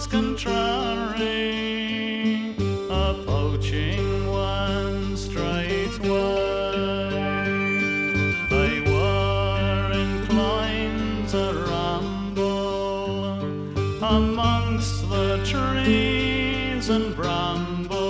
contrary, a poaching one straightway. They were inclined to ramble amongst the trees and brambles,